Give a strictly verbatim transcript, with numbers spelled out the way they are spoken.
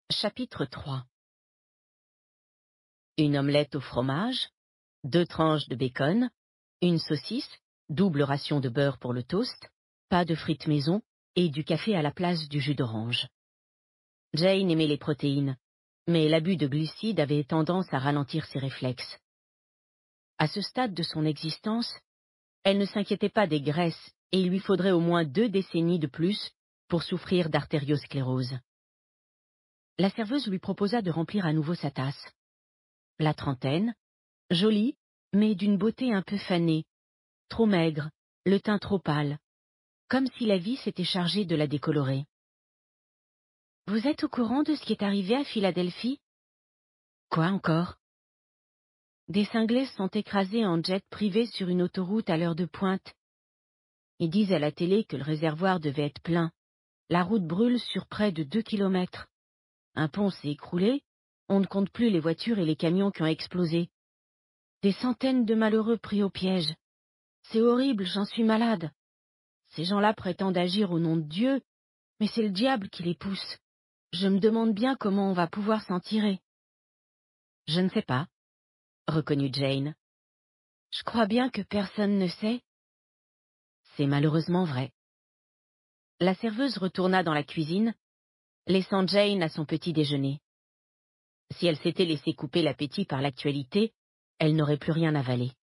Chapitre trois. Une omelette au fromage, deux tranches de bacon, une saucisse, double ration de beurre pour le toast, pas de frites maison et du café à la place du jus d'orange. Jane aimait les protéines, mais l'abus de glucides avait tendance à ralentir ses réflexes. À ce stade de son existence, elle ne s'inquiétait pas des graisses et il lui faudrait au moins deux décennies de plus pour souffrir d'artériosclérose. La serveuse lui proposa de remplir à nouveau sa tasse. La trentaine, jolie, mais d'une beauté un peu fanée, trop maigre, le teint trop pâle, comme si la vie s'était chargée de la décolorer. « Vous êtes au courant de ce qui est arrivé à Philadelphie ?»« Quoi encore ?»« Des cinglés sont écrasés en jet privé sur une autoroute à l'heure de pointe. Ils disent à la télé que le réservoir devait être plein. La route brûle sur près de deux kilomètres. Un pont s'est écroulé, on ne compte plus les voitures et les camions qui ont explosé. Des centaines de malheureux pris au piège. C'est horrible, j'en suis malade. Ces gens-là prétendent agir au nom de Dieu, mais c'est le diable qui les pousse. Je me demande bien comment on va pouvoir s'en tirer. »« Je ne sais pas, » reconnut Jane. « Je crois bien que personne ne sait. » »« C'est malheureusement vrai. » La serveuse retourna dans la cuisine, laissant Jane à son petit déjeuner. Si elle s'était laissé couper l'appétit par l'actualité, elle n'aurait plus rien avalé.